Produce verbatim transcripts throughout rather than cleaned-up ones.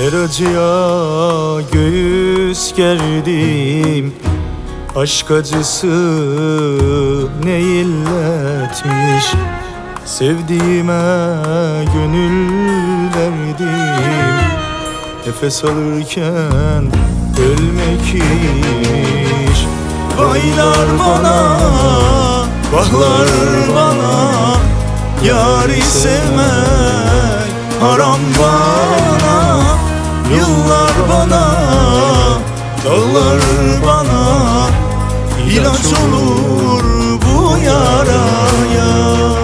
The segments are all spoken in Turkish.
Her acıya göğüs gerdim, aşk acısı ne illetmiş. Sevdiğime gönül verdim, nefes alırken ölmek imiş. Baylar bana, bahlar bana, yâri sevmek haram bana. Yıllar bana, dağlar bana, ilaç olur bu yaraya.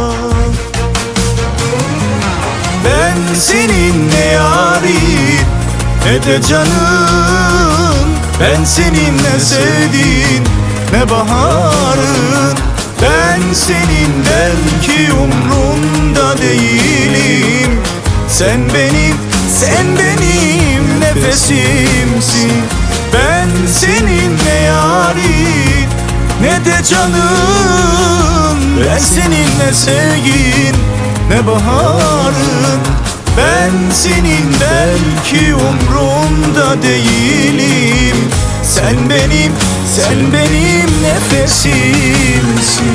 Ben senin ne yarin ne de canın, ben senin ne sevdiğin ne baharın. Ben senin belki umrunda değilim. Sen benim, sen benim nefesimsin. Ben senin ne yarin ne de canın, ben senin ne sevgin ne baharın. Ben senin belki umrunda değilim. Sen benim, sen benim nefesimsin.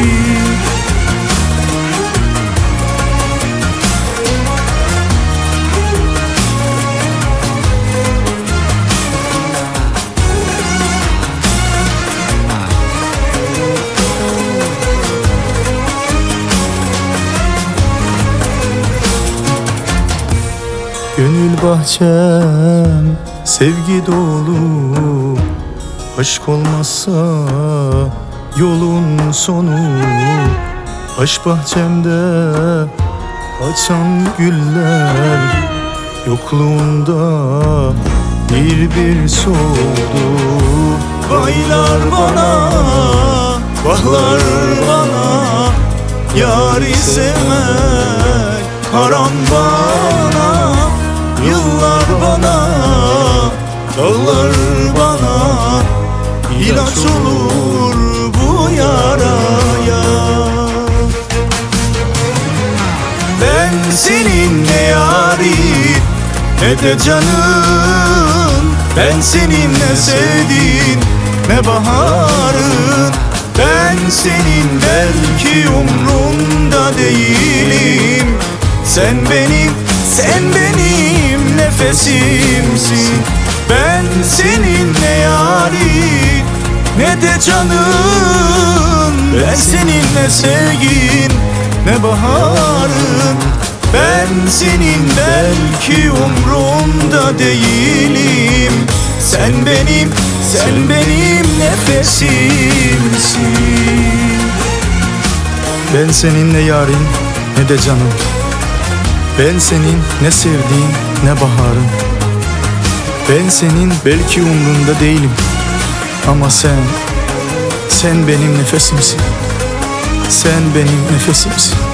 Gönül bahçem sevgi dolu, aşk olmazsa yolun sonu. Aşk bahçemde açan güller yokluğunda bir bir soldu. Baylar bana, bahlar bana, yâri sevmek haram bana. Yıllar bana, dağlar bana, ilaç olur bu yaraya. Ben senin ne yarin ne de canın, ben senin ne sevdiğin ne baharın. Ben senin belki umrunda değilim. Sen benim, sen benim nefesimsin. Ben senin ne yarin ne de canın, ben senin ne sevgin ne baharın. Ben senin belki umrunda değilim. Sen benim, sen benim nefesimsin. Ben senin ne yarin ne de canım, ben senin ne sevdiğin ne baharın. Ben senin belki umrunda değilim, ama sen, sen benim nefesimsin. Sen benim nefesimsin.